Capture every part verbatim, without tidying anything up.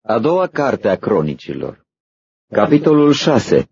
A doua carte a Cronicilor, capitolul șase.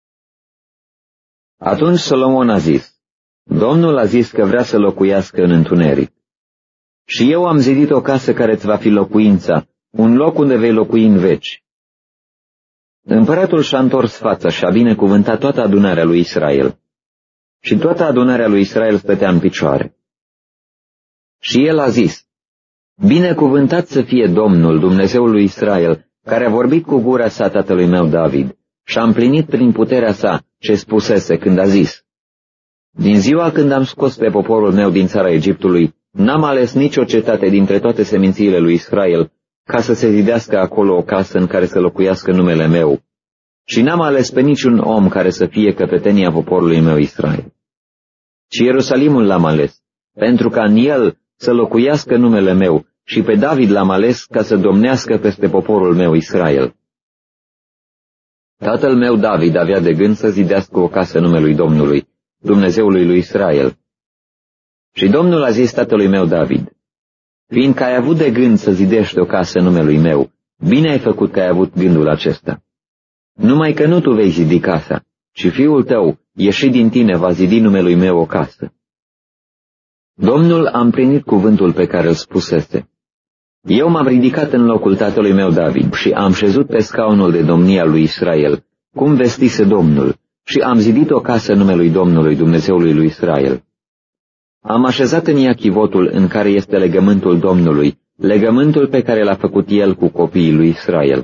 Atunci Solomon a zis, Domnul a zis că vrea să locuiască în întuneric. Și eu am zidit o casă care îți va fi locuința, un loc unde vei locui în veci. Împăratul și-a întors fața și a binecuvântat toată adunarea lui Israel. Și toată adunarea lui Israel stătea în picioare. Și el a zis, Binecuvântat să fie Domnul, Dumnezeul lui Israel, care a vorbit cu gura sa tatălui meu David și a împlinit prin puterea sa ce spusese când a zis, Din ziua când am scos pe poporul meu din țara Egiptului, n-am ales nicio cetate dintre toate semințiile lui Israel ca să se zidească acolo o casă în care să locuiască numele meu, și n-am ales pe niciun om care să fie căpetenia poporului meu Israel. Ci Ierusalimul l-am ales, pentru ca în el să locuiască numele meu, și pe David l-am ales ca să domnească peste poporul meu Israel. Tatăl meu David avea de gând să zidească o casă numelui Domnului, Dumnezeului lui Israel. Și Domnul a zis tatălui meu David, Fiindcă ai avut de gând să zidești o casă numelui meu, bine ai făcut că ai avut gândul acesta. Numai că nu tu vei zidi casa, ci fiul tău, ieșit din tine, va zidi numelui meu o casă. Domnul a împlinit cuvântul pe care îl spusese. Eu m-am ridicat în locul tatălui meu David și am șezut pe scaunul de domnia lui Israel, cum vestise Domnul, și am zidit o casă numelui Domnului, Dumnezeului lui Israel. Am așezat în ea chivotul în care este legământul Domnului, legământul pe care l-a făcut el cu copiii lui Israel.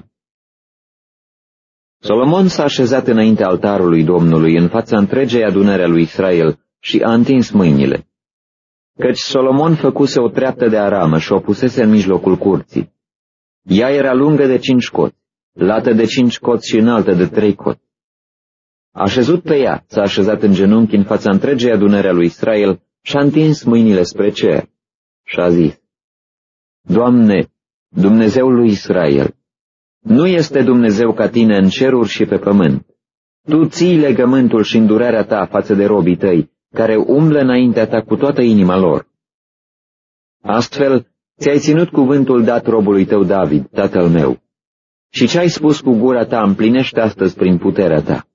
Solomon s-a așezat înaintea altarului Domnului în fața întregei adunări a lui Israel și a întins mâinile. Căci Solomon făcuse o treaptă de aramă și o pusese în mijlocul curții. Ea era lungă de cinci coți, lată de cinci coți și înaltă de trei coți. Așezut pe ea, s-a așezat în genunchi în fața întregei adunări a lui Israel și a întins mâinile spre cer și a zis, Doamne, Dumnezeul lui Israel, nu este Dumnezeu ca tine în ceruri și pe pământ. Tu ții legământul și îndurarea ta față de robii tăi, care umblă înaintea ta cu toată inima lor. Astfel, ți-ai ținut cuvântul dat robului tău David, tatăl meu, și ce ai spus cu gura ta împlinește astăzi prin puterea ta.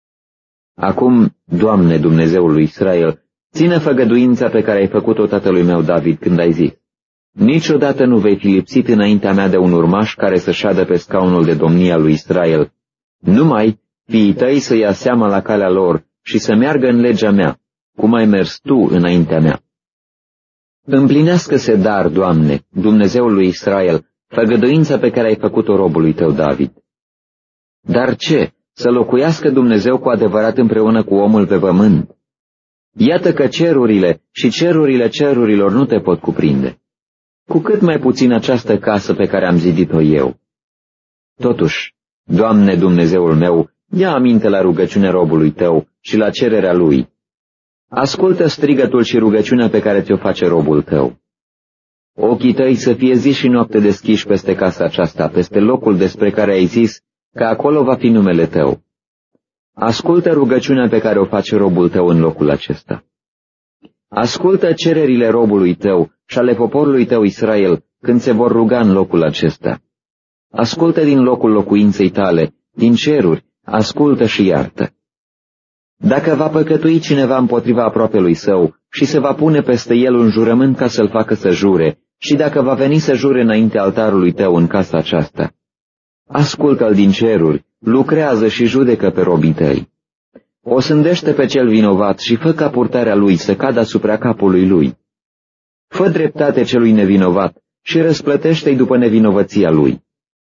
Acum, Doamne, Dumnezeul lui Israel, ține făgăduința pe care ai făcut-o tatălui meu David când ai zis, Niciodată nu vei fi lipsit înaintea mea de un urmaș care să șadă pe scaunul de domnia lui Israel, numai fiii tăi să ia seama la calea lor și să meargă în legea mea, cum ai mers tu înaintea mea. Împlinească-se dar, Doamne, Dumnezeul lui Israel, făgăduința pe care ai făcut-o robului tău David. Dar ce? Să locuiască Dumnezeu cu adevărat împreună cu omul pe pământ? Iată că cerurile și cerurile cerurilor nu te pot cuprinde. Cu cât mai puțin această casă pe care am zidit-o eu. Totuși, Doamne Dumnezeul meu, ia aminte la rugăciunea robului tău și la cererea lui. Ascultă strigătul și rugăciunea pe care ți-o face robul tău. Ochii tăi să fie zi și noapte deschiși peste casa aceasta, peste locul despre care ai zis că acolo va fi numele tău. Ascultă rugăciunea pe care o face robul tău în locul acesta. Ascultă cererile robului tău și ale poporului tău Israel când se vor ruga în locul acesta. Ascultă din locul locuinței tale, din ceruri, ascultă și iartă. Dacă va păcătui cineva împotriva aproapelui său și se va pune peste el un jurământ ca să-l facă să jure, și dacă va veni să jure înaintea altarului tău în casa aceasta, ascultă-l din ceruri, lucrează și judecă pe robii tăi. O sândește pe cel vinovat și fă ca purtarea lui să cadă asupra capului lui. Fă dreptate celui nevinovat și răsplătește-i după nevinovăția lui.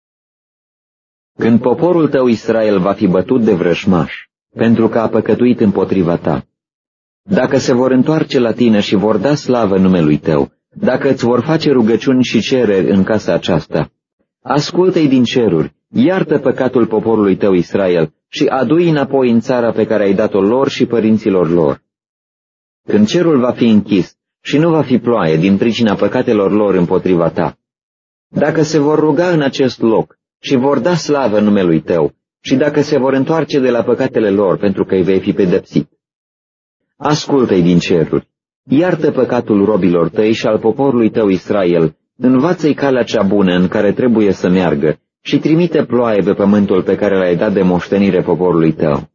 Când poporul tău Israel va fi bătut de vrășmași, pentru că a păcătuit împotriva ta, dacă se vor întoarce la tine și vor da slavă numelui tău, dacă îți vor face rugăciuni și cereri în casa aceasta, ascultă-i din ceruri, iartă păcatul poporului tău Israel și adu-i înapoi în țara pe care ai dat-o lor și părinților lor. Când cerul va fi închis și nu va fi ploaie din pricina păcatelor lor împotriva ta, dacă se vor ruga în acest loc și vor da slavă numelui tău, și dacă se vor întoarce de la păcatele lor pentru că îi vei fi pedepsit, ascultă-i din ceruri, iartă păcatul robilor tăi și al poporului tău Israel, învață-i calea cea bună în care trebuie să meargă și trimite ploaie pe pământul pe care l-ai dat de moștenire poporului tău.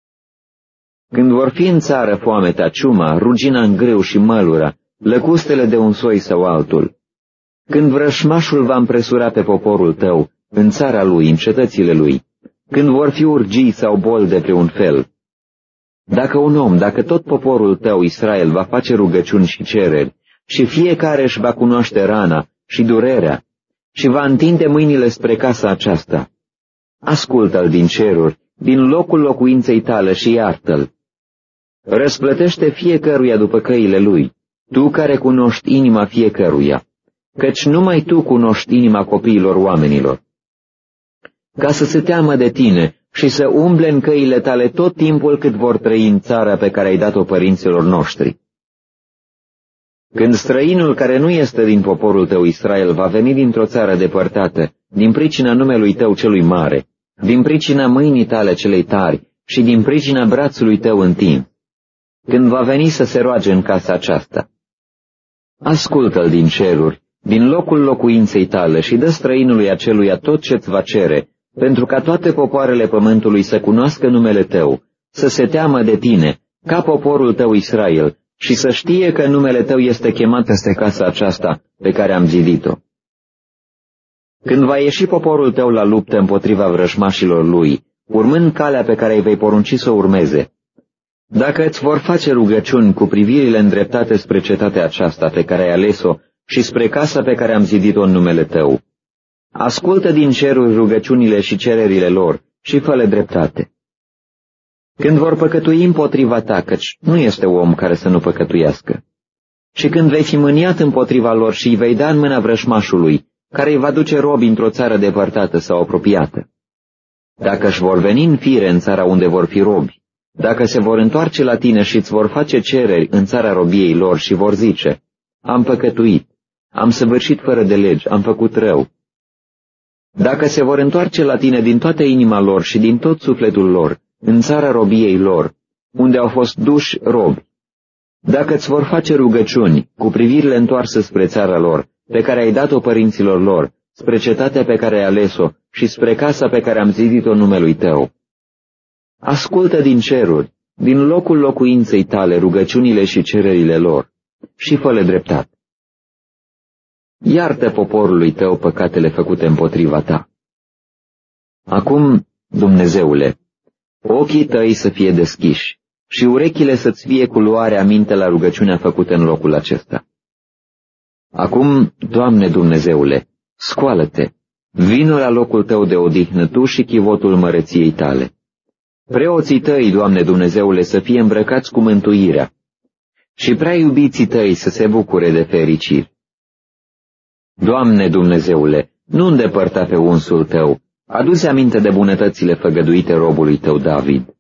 Când vor fi în țară foamea, ciuma, rugina în grâu și mălura, lăcustele de un soi sau altul, când vrășmașul va împresura pe poporul tău, în țara lui, în cetățile lui, când vor fi urgii sau boli de pre un fel, dacă un om, dacă tot poporul tău, Israel, va face rugăciuni și cereri, și fiecare își va cunoaște rana și durerea, și va întinde mâinile spre casa aceasta, ascultă-l din ceruri, din locul locuinței tale și iartă-l. Răsplătește fiecăruia după căile lui, tu care cunoști inima fiecăruia, căci numai tu cunoști inima copiilor oamenilor, ca să se teamă de tine și să umble în căile tale tot timpul cât vor trăi în țara pe care ai dat-o părinților noștri. Când străinul care nu este din poporul tău Israel va veni dintr-o țară depărtată, din pricina numelui tău celui mare, din pricina mâinii tale celei tari și din pricina brațului tău întins, când va veni să se roage în casa aceasta, ascultă-l din ceruri, din locul locuinței tale și dă străinului aceluia tot ce-ți va cere, pentru ca toate popoarele pământului să cunoască numele tău, să se teamă de tine, ca poporul tău Israel, și să știe că numele tău este chemat peste casa aceasta pe care am zidit-o. Când va ieși poporul tău la luptă împotriva vrăjmașilor lui, urmând calea pe care îi vei porunci să o urmeze, dacă îți vor face rugăciuni cu privirile îndreptate spre cetatea aceasta pe care ai ales-o și spre casa pe care am zidit-o în numele tău, ascultă din ceruri rugăciunile și cererile lor și fă-le dreptate. Când vor păcătui împotriva ta, căci nu este om care să nu păcătuiască, și când vei fi mâniat împotriva lor și îi vei da în mâna vrășmașului, care îi va duce robi într-o țară depărtată sau apropiată, dacă își vor veni în fire în țara unde vor fi robi, dacă se vor întoarce la tine și îți vor face cereri în țara robiei lor și vor zice, am păcătuit, am săvârșit fără de legi, am făcut rău, dacă se vor întoarce la tine din toată inima lor și din tot sufletul lor, în țara robiei lor, unde au fost duși robi, dacă îți vor face rugăciuni cu privirile întoarse spre țara lor, pe care ai dat-o părinților lor, spre cetatea pe care ai ales-o și spre casa pe care am zidit-o numelui tău, ascultă din ceruri, din locul locuinței tale, rugăciunile și cererile lor și fă-le dreptate. Iartă poporului tău păcatele făcute împotriva ta. Acum, Dumnezeule, ochii tăi să fie deschiși și urechile să-ți fie cu luare aminte la rugăciunea făcută în locul acesta. Acum, Doamne Dumnezeule, scoală-te, vină la locul tău de odihnă tu și chivotul măreției tale. Preoții tăi, Doamne Dumnezeule, să fie îmbrăcați cu mântuirea și prea iubiții tăi să se bucure de fericiri. Doamne Dumnezeule, nu îndepărta pe unsul tău, adu-ți aminte de bunătățile făgăduite robului tău David.